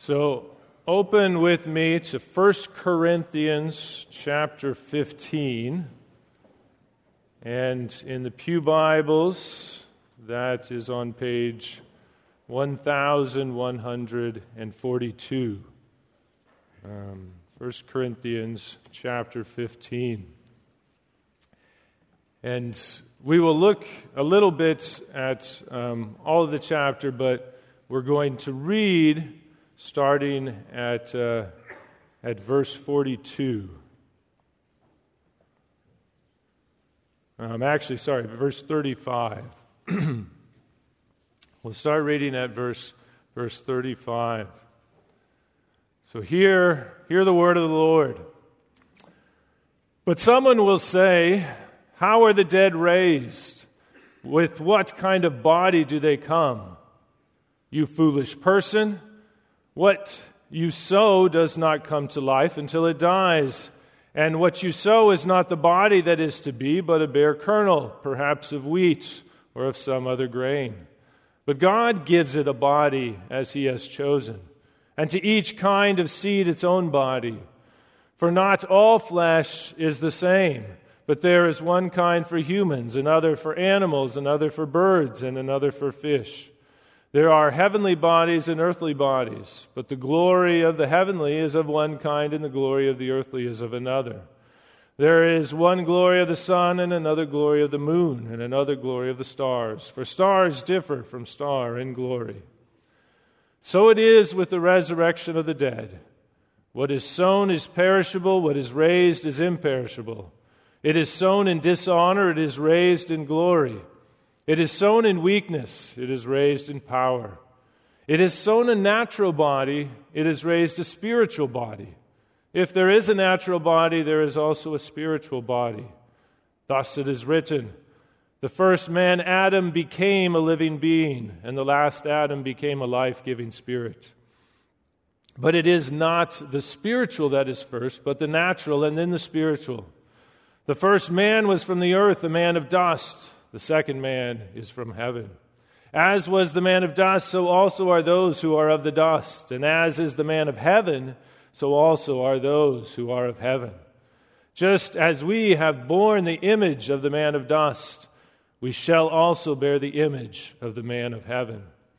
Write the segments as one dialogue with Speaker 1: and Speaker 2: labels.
Speaker 1: So open with me to 1 Corinthians chapter 15. And in the Pew Bibles, that is on page 1142. 1 Corinthians chapter 15. And we will look a little bit at all of the chapter, but we're going to read starting at verse 42. Verse 35. We'll start reading at verse 35. So hear the word of the Lord. But someone will say, "How are the dead raised? With what kind of body do they come? You foolish person, what you sow does not come to life until it dies. And what you sow is not the body that is to be, but a bare kernel, perhaps of wheat or of some other grain. But God gives it a body as He has chosen, and to each kind of seed its own body. For not all flesh is the same, but there is one kind for humans, another for animals, another for birds, and another for fish. There are heavenly bodies and earthly bodies, but the glory of the heavenly is of one kind, and the glory of the earthly is of another. There is one glory of the sun, and another glory of the moon, and another glory of the stars. For stars differ from star in glory. So it is with the resurrection of the dead. What is sown is perishable, what is raised is imperishable. It is sown in dishonor, it is raised in glory. It is sown in weakness, it is raised in power. It is sown a natural body, it is raised a spiritual body. If there is a natural body, there is also a spiritual body. Thus it is written, the first man, Adam, became a living being, and the last Adam became a life-giving spirit. But it is not the spiritual that is first, but the natural, and then the spiritual. The first man was from the earth, a man of dust. The second man is from heaven. As was the man of dust, so also are those who are of the dust. And as is the man of heaven, so also are those who are of heaven. Just as we have borne the image of the man of dust, we shall also bear the image of the man of heaven.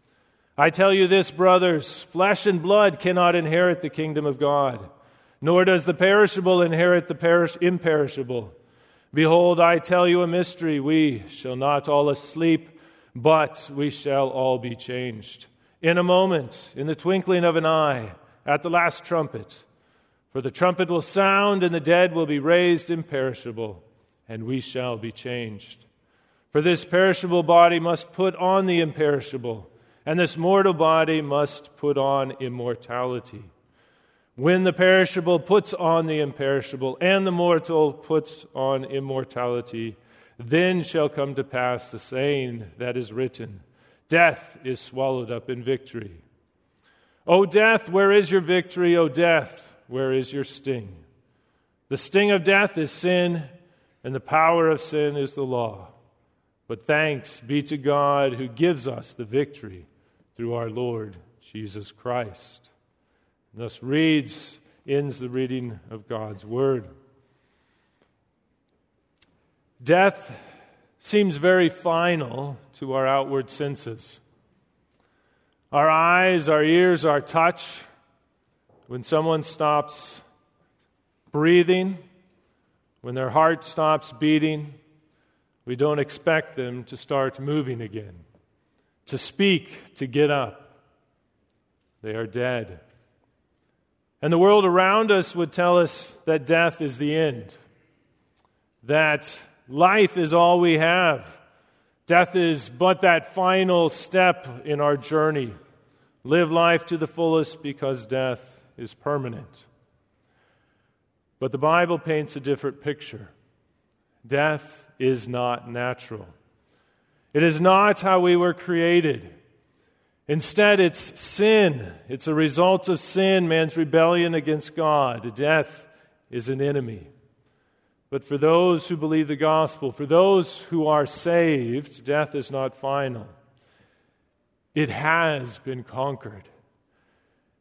Speaker 1: I tell you this, brothers, flesh and blood cannot inherit the kingdom of God, nor does the perishable inherit the imperishable. Behold, I tell you a mystery. We shall not all sleep, but we shall all be changed. In a moment, in the twinkling of an eye, at the last trumpet. For the trumpet will sound, and the dead will be raised imperishable, and we shall be changed. For this perishable body must put on the imperishable, and this mortal body must put on immortality. When the perishable puts on the imperishable, and the mortal puts on immortality, then shall come to pass the saying that is written, death is swallowed up in victory. O death, where is your victory? O death, where is your sting? The sting of death is sin, and the power of sin is the law. But thanks be to God who gives us the victory through our Lord Jesus Christ. Thus ends the reading of God's Word. Death seems very final to our outward senses. Our eyes, our ears, our touch. When someone stops breathing, when their heart stops beating, we don't expect them to start moving again, to speak, to get up. They are dead. And the world around us would tell us that death is the end, that life is all we have. Death is but that final step in our journey. Live life to the fullest because death is permanent. But the Bible paints a different picture. Death is not natural. It is not how we were created. Instead, it's sin. It's a result of sin, man's rebellion against God. Death is an enemy. But for those who believe the gospel, for those who are saved, death is not final. It has been conquered.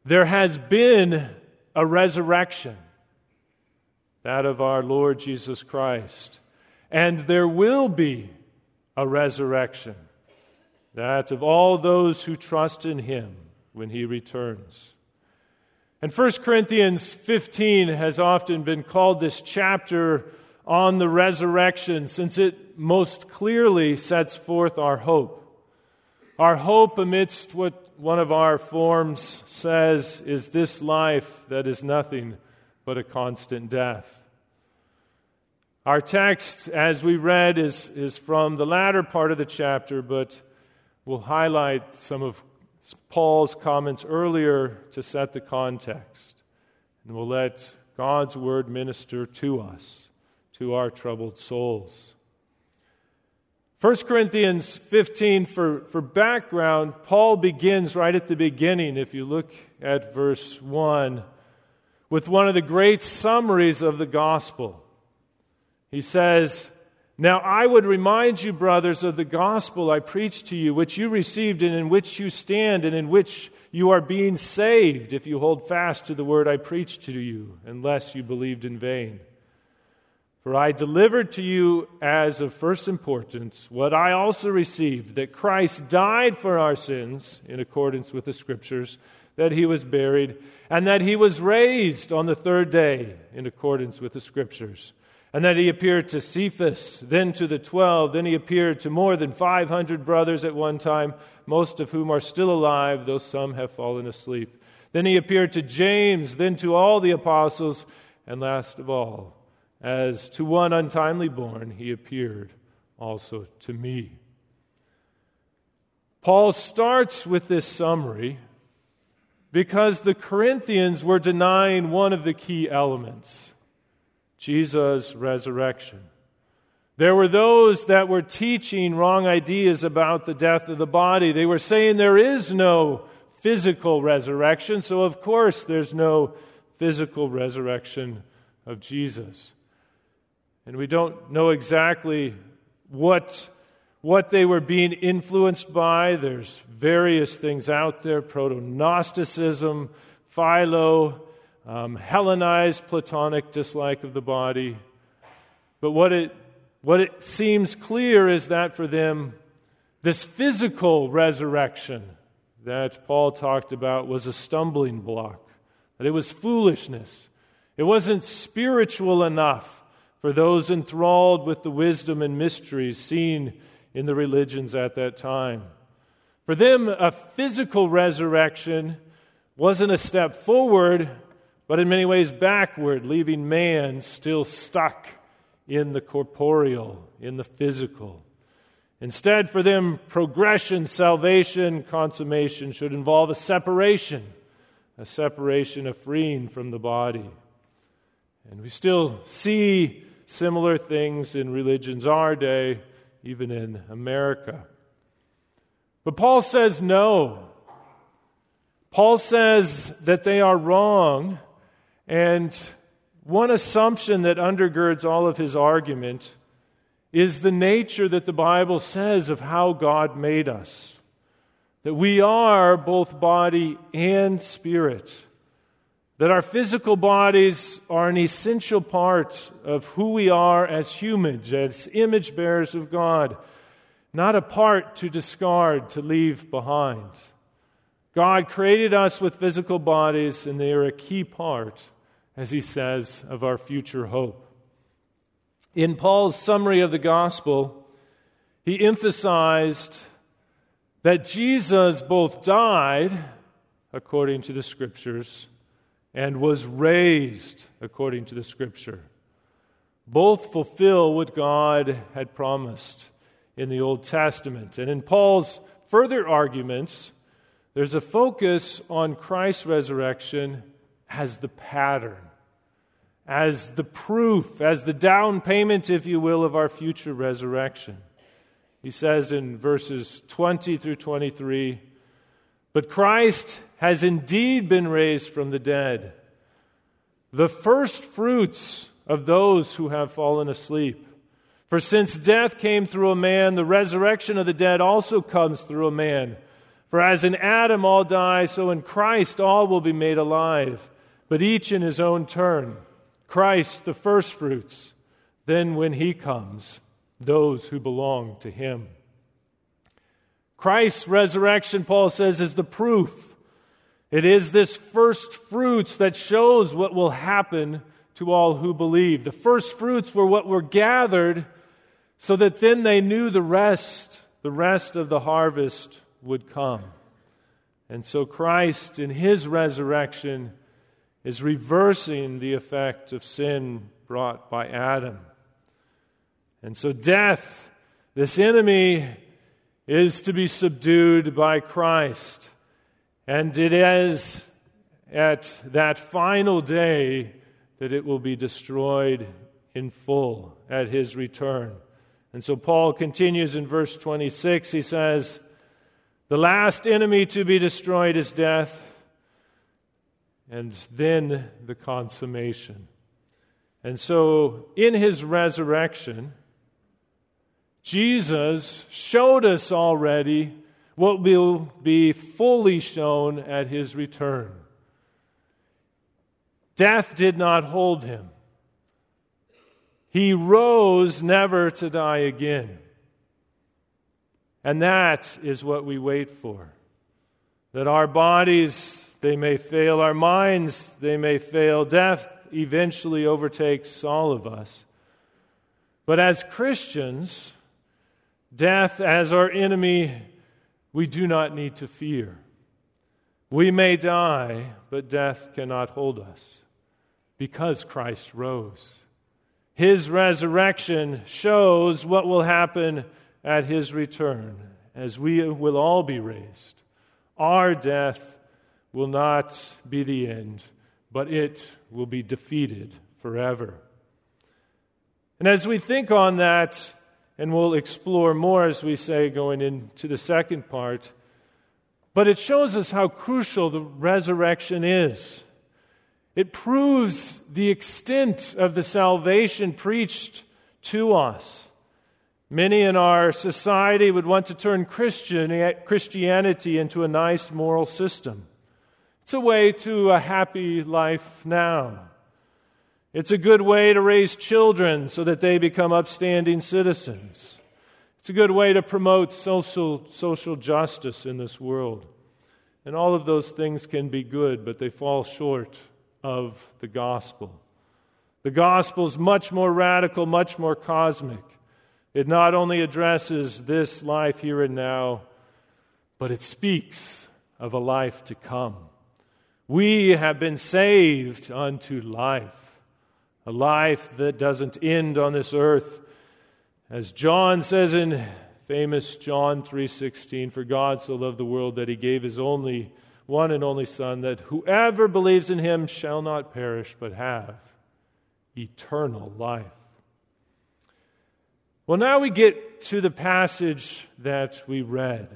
Speaker 1: There has been a resurrection, that of our Lord Jesus Christ. And there will be a resurrection, that of all those who trust in Him when He returns. And 1 Corinthians 15 has often been called this chapter on the resurrection, since it most clearly sets forth our hope. Our hope amidst what one of our forms says is this life that is nothing but a constant death. Our text, as we read, is from the latter part of the chapter, but we'll highlight some of Paul's comments earlier to set the context. And we'll let God's word minister to us, to our troubled souls. 1 Corinthians 15, for background, Paul begins right at the beginning, if you look at verse 1, with one of the great summaries of the gospel. He says, "Now I would remind you, brothers, of the gospel I preached to you, which you received and in which you stand and in which you are being saved, if you hold fast to the word I preached to you, unless you believed in vain. For I delivered to you as of first importance what I also received, that Christ died for our sins in accordance with the Scriptures, that He was buried, and that He was raised on the third day in accordance with the Scriptures, and that He appeared to Cephas, then to the 12, then He appeared to more than 500 brothers at one time, most of whom are still alive, though some have fallen asleep. Then He appeared to James, then to all the apostles, and last of all, as to one untimely born, He appeared also to me." Paul starts with this summary because the Corinthians were denying one of the key elements, Jesus' resurrection. There were those that were teaching wrong ideas about the death of the body. They were saying there is no physical resurrection, so of course there's no physical resurrection of Jesus. And we don't know exactly what they were being influenced by. There's various things out there: proto-Gnosticism, Philo, Hellenized Platonic dislike of the body. But what it seems clear is that for them, this physical resurrection that Paul talked about was a stumbling block, that it was foolishness. It wasn't spiritual enough for those enthralled with the wisdom and mysteries seen in the religions at that time. For them, a physical resurrection wasn't a step forward, but in many ways backward, leaving man still stuck in the corporeal, in the physical. Instead, for them, progression, salvation, consummation should involve a separation of freeing from the body. And we still see similar things in religions our day, even in America. But Paul says no. Paul says that they are wrong, and one assumption that undergirds all of his argument is the nature that the Bible says of how God made us. That we are both body and spirit. That our physical bodies are an essential part of who we are as humans, as image bearers of God, not a part to discard, to leave behind. God created us with physical bodies, and they are a key part, as he says, of our future hope. In Paul's summary of the gospel, he emphasized that Jesus both died, according to the Scriptures, and was raised according to the Scripture. Both fulfill what God had promised in the Old Testament. And in Paul's further arguments, there's a focus on Christ's resurrection as the pattern, as the proof, as the down payment, if you will, of our future resurrection. He says in verses 20 through 23, "But Christ has indeed been raised from the dead, the first fruits of those who have fallen asleep. For since death came through a man, the resurrection of the dead also comes through a man. For as in Adam all die, so in Christ all will be made alive, but each in his own turn. Christ the firstfruits, then when he comes, those who belong to him. Christ's resurrection, Paul says, is the proof. It is this first fruits that shows what will happen to all who believe. The first fruits were what were gathered so that then they knew the rest of the harvest would come. And so Christ, in his resurrection, is reversing the effect of sin brought by Adam. And so death, this enemy, is to be subdued by Christ. And it is at that final day that it will be destroyed in full at his return. And so Paul continues in verse 26. He says, the last enemy to be destroyed is death, and then the consummation. And so in his resurrection, Jesus showed us already what will be fully shown at his return. Death did not hold him. He rose never to die again. And that is what we wait for. That our bodies, they may fail, our minds, they may fail. Death eventually overtakes all of us. But as Christians, death as our enemy, we do not need to fear. We may die, but death cannot hold us because Christ rose. His resurrection shows what will happen at his return, as we will all be raised. Our death will not be the end, but it will be defeated forever. And as we think on that, and we'll explore more, as we say, going into the second part, but it shows us how crucial the resurrection is. It proves the extent of the salvation preached to us. Many in our society would want to turn Christianity into a nice moral system. It's a way to a happy life now. It's a good way to raise children so that they become upstanding citizens. It's a good way to promote social justice in this world. And all of those things can be good, but they fall short of the gospel. The gospel is much more radical, much more cosmic. It not only addresses this life here and now, but it speaks of a life to come. We have been saved unto life, a life that doesn't end on this earth. As John says in famous John 3:16, for God so loved the world that he gave his only one and only Son, that whoever believes in him shall not perish but have eternal life. Well, now we get to the passage that we read.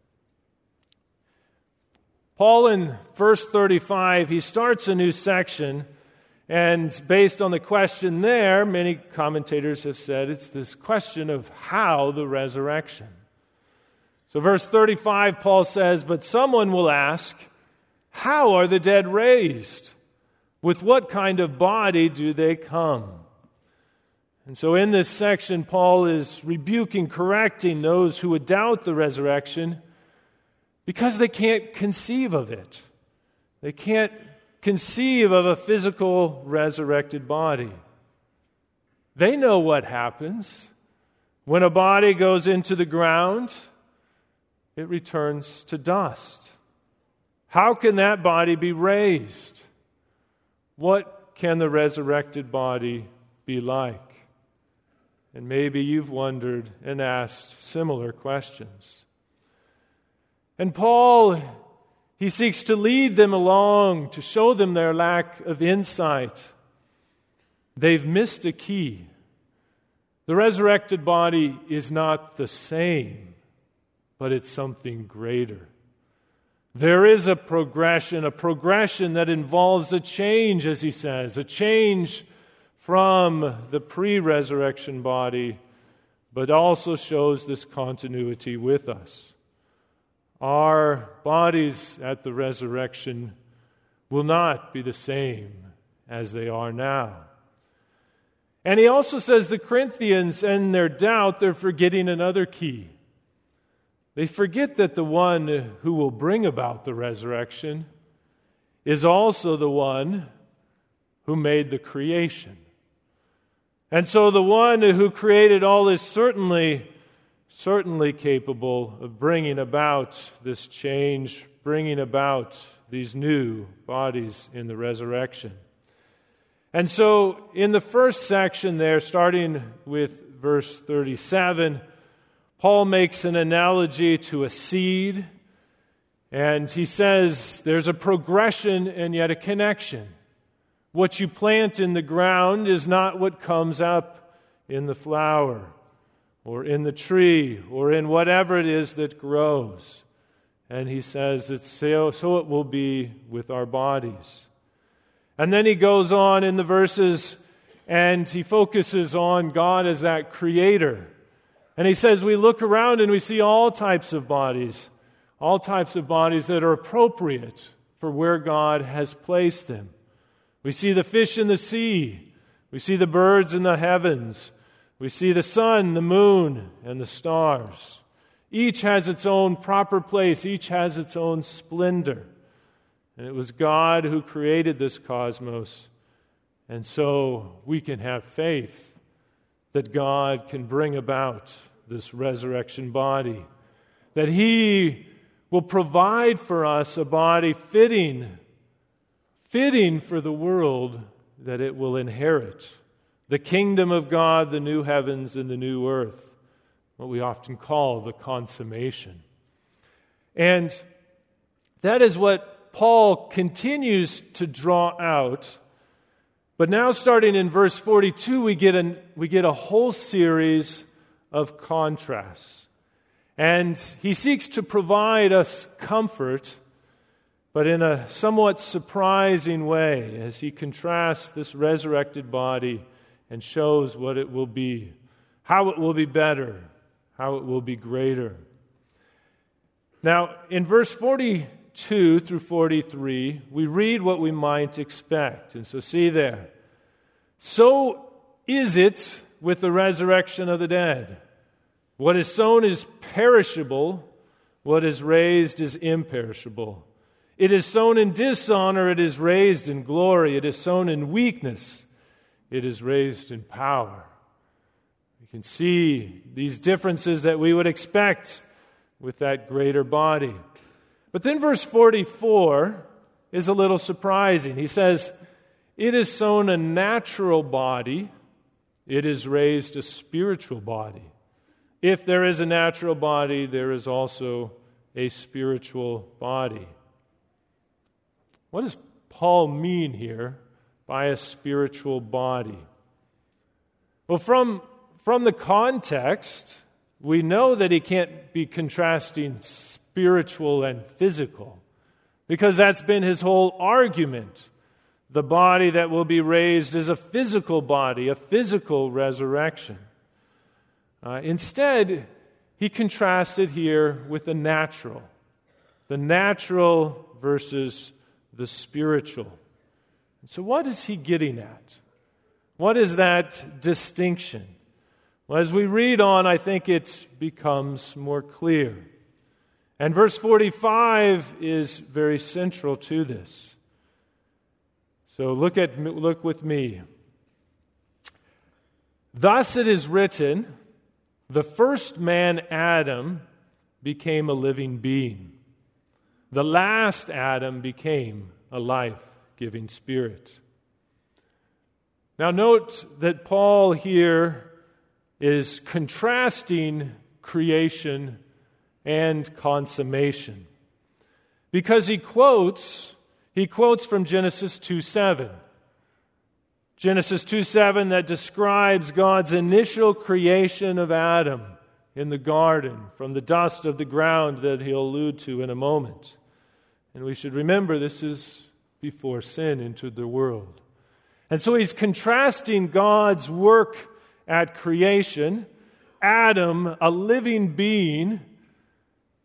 Speaker 1: Paul, in verse 35, he starts a new section, and based on the question there, many commentators have said it's this question of how the resurrection. So verse 35, Paul says, but someone will ask, how are the dead raised? With what kind of body do they come? And so in this section, Paul is rebuking, correcting those who would doubt the resurrection because they can't conceive of it. They can't conceive of a physical resurrected body. They know what happens. When a body goes into the ground, it returns to dust. How can that body be raised? What can the resurrected body be like? And maybe you've wondered and asked similar questions. And Paul, he seeks to lead them along, to show them their lack of insight. They've missed a key. The resurrected body is not the same, but it's something greater. There is a progression that involves a change, as he says, a change from the pre-resurrection body, but also shows this continuity with us. our bodies at the resurrection will not be the same as they are now. And he also says the Corinthians, in their doubt, they're forgetting another key. They forget that the one who will bring about the resurrection is also the one who made the creation. And so the one who created all is certainly capable of bringing about this change, bringing about these new bodies in the resurrection. And so in the first section there, starting with verse 37, Paul makes an analogy to a seed, and he says there's a progression and yet a connection. What you plant in the ground is not what comes up in the flower or in the tree or in whatever it is that grows. And he says it's so it will be with our bodies. And then he goes on in the verses and he focuses on God as that creator. And he says we look around and we see all types of bodies that are appropriate for where God has placed them. We see the fish in the sea. We see the birds in the heavens. We see the sun, the moon, and the stars. Each has its own proper place. Each has its own splendor. And it was God who created this cosmos. And so we can have faith that God can bring about this resurrection body. That He will provide for us a body fitting for the world that it will inherit. The kingdom of God, the new heavens and the new earth. What we often call the consummation. And that is what Paul continues to draw out. But now starting in verse 42, we get a whole series of contrasts. And he seeks to provide us comfort, but in a somewhat surprising way as he contrasts this resurrected body and shows what it will be, how it will be better, how it will be greater. Now, in verse 42 through 43, we read what we might expect. And so see there. So is it with the resurrection of the dead. What is sown is perishable, what is raised is imperishable. It is sown in dishonor, it is raised in glory. It is sown in weakness, it is raised in power. You can see these differences that we would expect with that greater body. But then verse 44 is a little surprising. He says, it is sown a natural body, it is raised a spiritual body. If there is a natural body, there is also a spiritual body. What does Paul mean here by a spiritual body? Well, from the context, we know that he can't be contrasting spiritual and physical, because that's been his whole argument. The body that will be raised is a physical body, a physical resurrection. Instead, he contrasts it here with the natural versus the spiritual. So what is he getting at? What is that distinction? Well, as we read on, I think it becomes more clear. And verse 45 is very central to this. So look with me. Thus it is written, the first man, Adam, became a living being. The last Adam became a life-giving spirit. Now note that Paul here is contrasting creation and consummation, because he quotes from Genesis 2:7. Genesis 2:7 that describes God's initial creation of Adam in the garden from the dust of the ground that he'll allude to in a moment. And we should remember this is before sin entered the world. And so he's contrasting God's work at creation, Adam, a living being,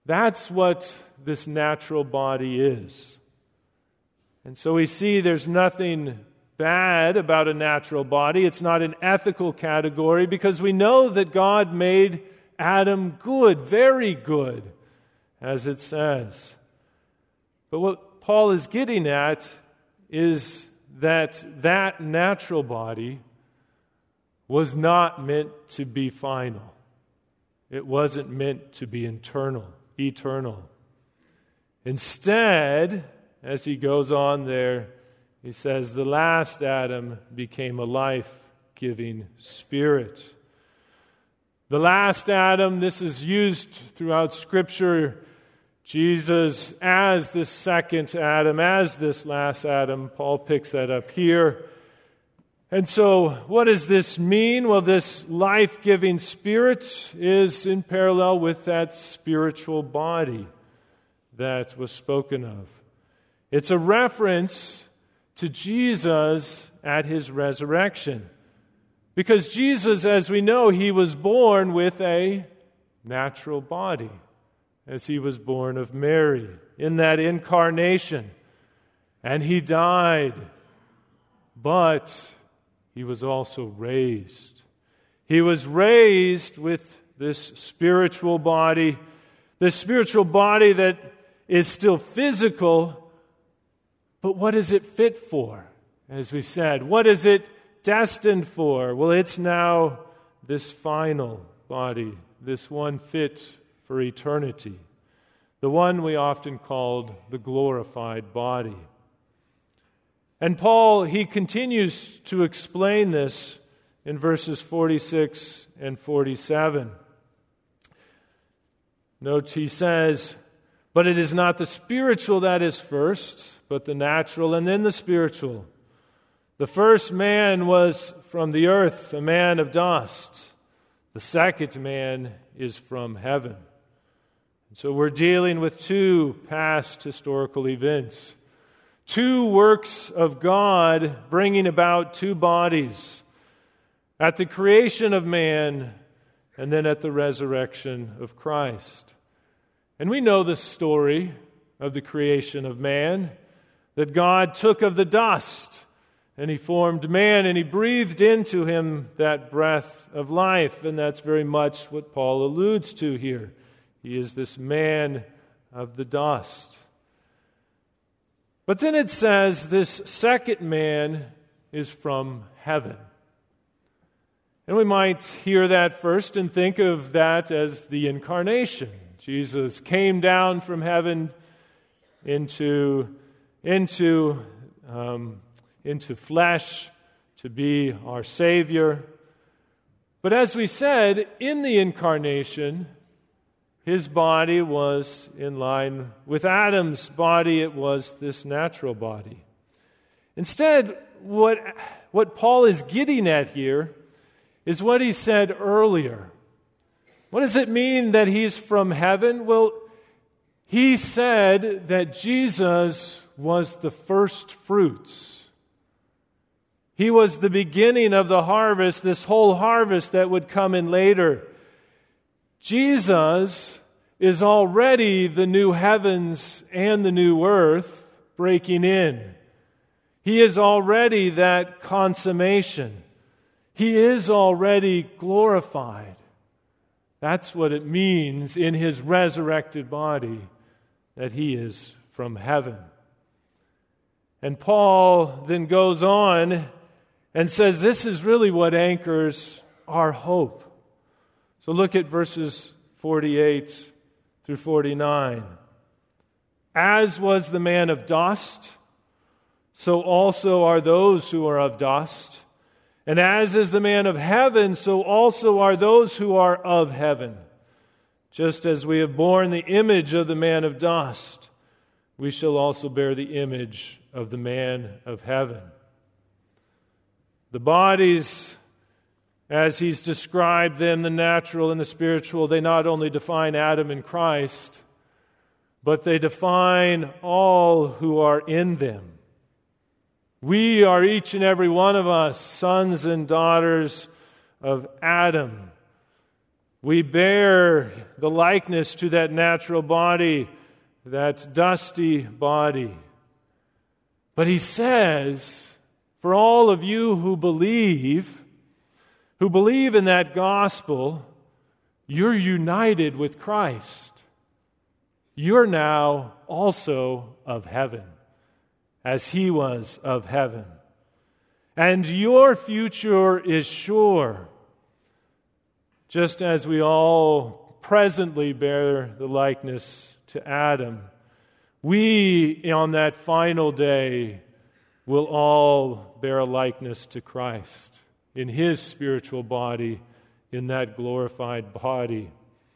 Speaker 1: That's what this natural body is. And so we see there's nothing bad about a natural body. It's not an ethical category because we know that God made Adam good, very good, as it says. But what Paul is getting at is that natural body was not meant to be final. It wasn't meant to be eternal. Instead, as he goes on there, he says, the last Adam became a life-giving spirit. The last Adam, this is used throughout Scripture, Jesus as the second Adam, as this last Adam. Paul picks that up here. And so, what does this mean? Well, this life-giving spirit is in parallel with that spiritual body that was spoken of. It's a reference to Jesus at his resurrection. Because Jesus, as we know, he was born with a natural body, as he was born of Mary in that incarnation. And he died, but he was also raised. He was raised with this spiritual body that is still physical, but what is it fit for? As we said, what is it destined for? Well, it's now this final body, this one fit for eternity, the one we often called the glorified body. And Paul, he continues to explain this in verses 46 and 47. Note he says, "But it is not the spiritual that is first, but the natural, and then the spiritual. The first man was from the earth, a man of dust. The second man is from heaven." And so we're dealing with two past historical events. Two works of God bringing about two bodies. At the creation of man, and then at the resurrection of Christ. And we know the story of the creation of man, that God took of the dust, and he formed man, and he breathed into him that breath of life. And that's very much what Paul alludes to here. He is this man of the dust. But then it says this second man is from heaven. And we might hear that first and think of that as the incarnation. Jesus came down from heaven into flesh to be our Savior. But as we said, in the incarnation, his body was in line with Adam's body. It was this natural body. Instead, what Paul is getting at here is what he said earlier. What does it mean that he's from heaven? Well, he said that Jesus was the first fruits. He was the beginning of the harvest, this whole harvest that would come in later. Jesus is already the new heavens and the new earth breaking in. He is already that consummation. He is already glorified. That's what it means in his resurrected body, that he is from heaven. And Paul then goes on and says this is really what anchors our hope. So look at verses 48 through 49. "As was the man of dust, so also are those who are of dust. And as is the man of heaven, so also are those who are of heaven. Just as we have borne the image of the man of dust, we shall also bear the image of the man of heaven." The bodies, as he's described them, the natural and the spiritual, they not only define Adam and Christ, but they define all who are in them. We are each and every one of us sons and daughters of Adam. We bear the likeness to that natural body, that dusty body. But he says, for all of you who believe in that gospel, you're united with Christ. You're now also of heaven, as he was of heaven. And your future is sure, just as we all presently bear the likeness to Adam. We, on that final day, will all bear a likeness to Christ in his spiritual body, in that glorified body.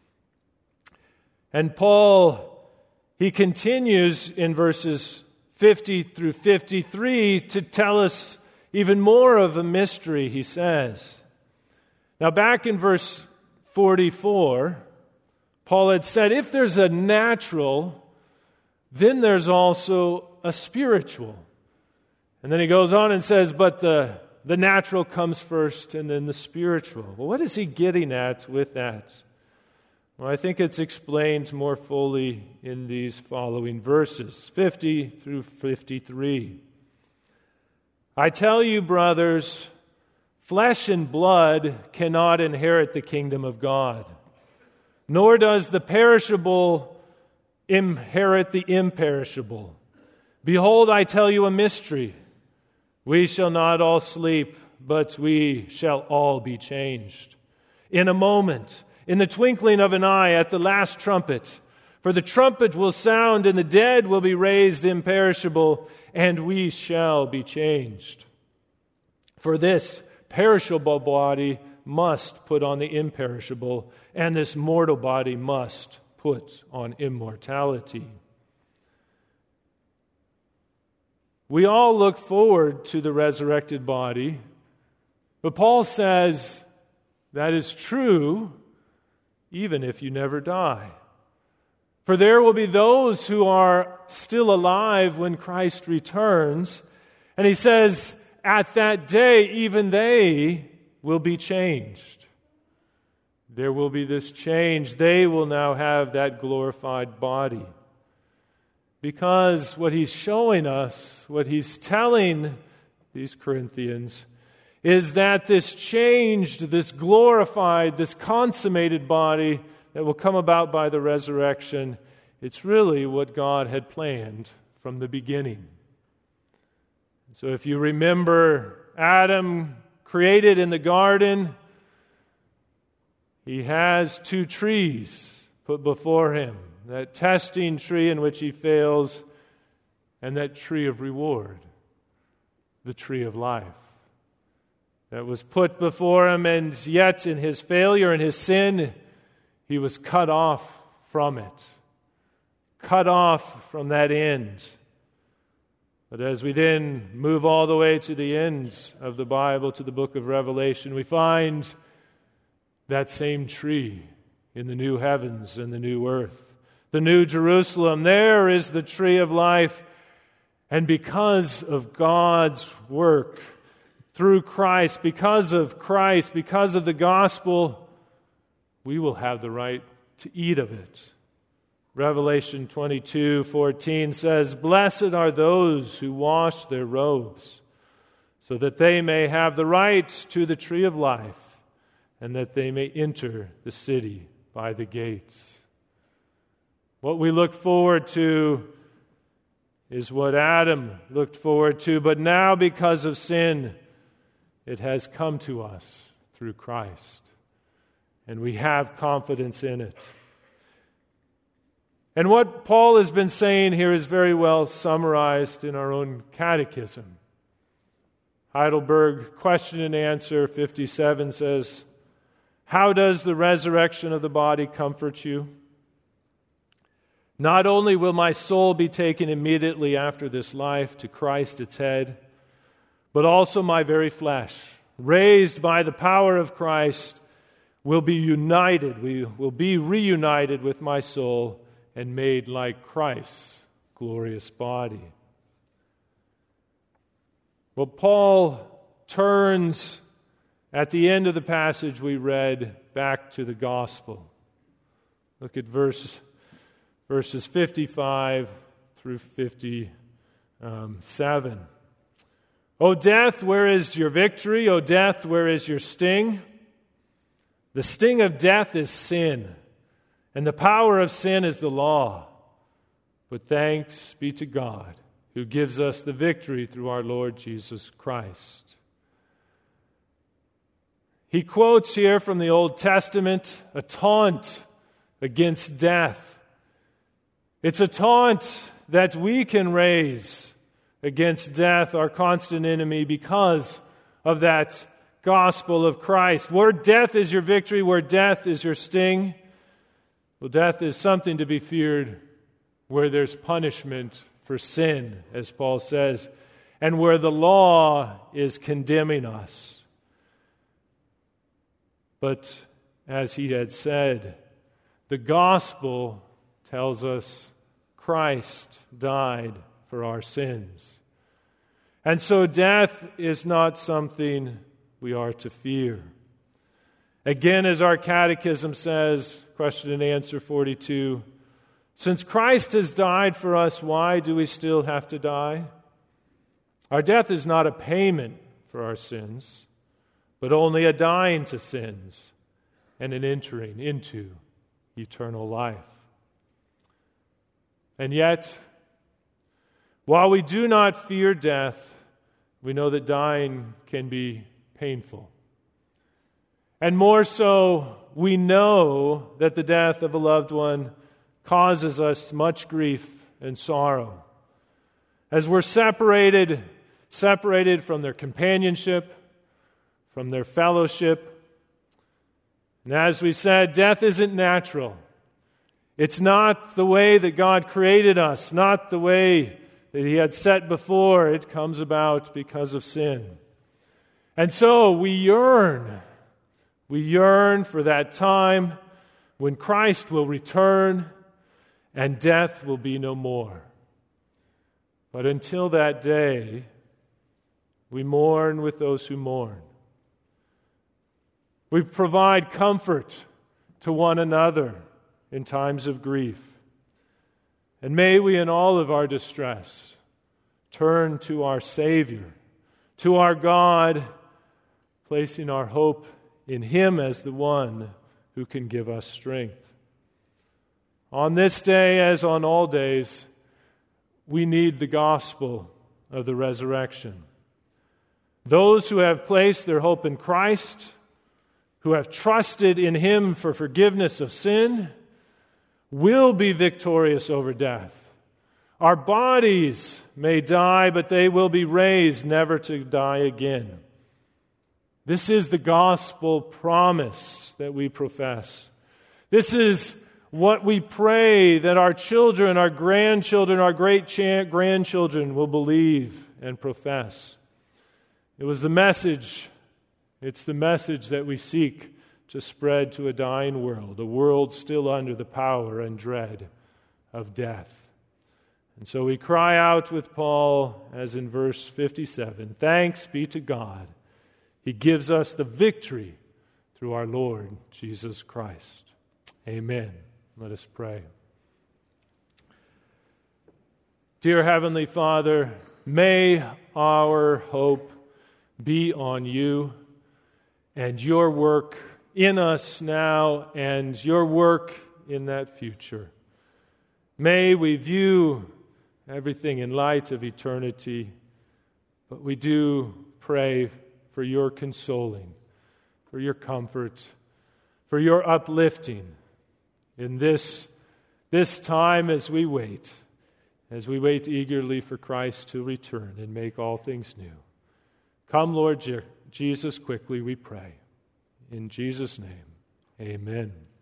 Speaker 1: And Paul, he continues in verses 50 through 53 to tell us even more of a mystery, he says. Now, back in verse 44, Paul had said, if there's a natural, then there's also a spiritual. And then he goes on and says, but the natural comes first and then the spiritual. Well, what is he getting at with that? Well, I think it's explained more fully in these following verses, 50 through 53. I tell you, brothers, flesh and blood cannot inherit the kingdom of God, nor does the perishable inherit the imperishable. Behold, I tell you a mystery. We shall not all sleep, but we shall all be changed. In a moment, in the twinkling of an eye, at the last trumpet. For the trumpet will sound, and the dead will be raised imperishable, and we shall be changed. For this perishable body must put on the imperishable, and this mortal body must put on immortality. We all look forward to the resurrected body, but Paul says that is true even if you never die. For there will be those who are still alive when Christ returns, and he says, at that day, even they will be changed. There will be this change. They will now have that glorified body. Because what he's showing us, what he's telling these Corinthians, is that this changed, this glorified, this consummated body that will come about by the resurrection, it's really what God had planned from the beginning. So if you remember Adam created in the garden, he has two trees put before him. That testing tree in which he fails, and that tree of reward, the tree of life. That was put before him, and yet in his failure and his sin, he was cut off from it. Cut off from that end. But as we then move all the way to the end of the Bible, to the book of Revelation, we find that same tree in the new heavens and the new earth. The new Jerusalem, there is the tree of life. And because of God's work through Christ, because of the gospel, we will have the right to eat of it. Revelation 22:14 says, "Blessed are those who wash their robes, so that they may have the right to the tree of life, and that they may enter the city by the gates." What we look forward to is what Adam looked forward to, but now because of sin, it has come to us through Christ, and we have confidence in it. And what Paul has been saying here is very well summarized in our own catechism. Heidelberg Question and Answer 57 says, "How does the resurrection of the body comfort you? Not only will my soul be taken immediately after this life to Christ its head, but also my very flesh, raised by the power of Christ, will be united, we will be reunited with my soul and made like Christ's glorious body." Well, Paul turns at the end of the passage we read, back to the gospel. Look at verses 55 through 57. O death, where is your victory? O death, where is your sting? The sting of death is sin, and the power of sin is the law. But thanks be to God, who gives us the victory through our Lord Jesus Christ. He quotes here from the Old Testament a taunt against death. It's a taunt that we can raise against death, our constant enemy, because of that gospel of Christ. Where death is your victory, where death is your sting, well, death is something to be feared where there's punishment for sin, as Paul says, and where the law is condemning us. But as he had said, the gospel tells us Christ died for our sins. And so death is not something we are to fear. Again, as our catechism says, question and answer 42, since Christ has died for us, why do we still have to die? Our death is not a payment for our sins, but only a dying to sins and an entering into eternal life. And yet, while we do not fear death, we know that dying can be painful. And more so, we know that the death of a loved one causes us much grief and sorrow. As we're separated from their companionship, from their fellowship. And as we said, death isn't natural. It's not the way that God created us, not the way that He had set before. It comes about because of sin. And so we yearn for that time when Christ will return and death will be no more. But until that day, we mourn with those who mourn. We provide comfort to one another in times of grief. And may we in all of our distress turn to our Savior, to our God, placing our hope in Him as the one who can give us strength. On this day, as on all days, we need the gospel of the resurrection. Those who have placed their hope in Christ, who have trusted in Him for forgiveness of sin, will be victorious over death. Our bodies may die, but they will be raised never to die again. This is the gospel promise that we profess. This is what we pray that our children, our grandchildren, our great-grandchildren will believe and profess. It was the message, it's the message that we seek to spread to a dying world, a world still under the power and dread of death. And so we cry out with Paul, as in verse 57, thanks be to God. He gives us the victory through our Lord Jesus Christ. Amen. Let us pray. Dear Heavenly Father, may our hope be on You and Your work in us now and Your work in that future. May we view everything in light of eternity, but we do pray for Your consoling, for Your comfort, for Your uplifting in this time as we wait eagerly for Christ to return and make all things new. Come, Lord Jesus, quickly, we pray. In Jesus' name, amen.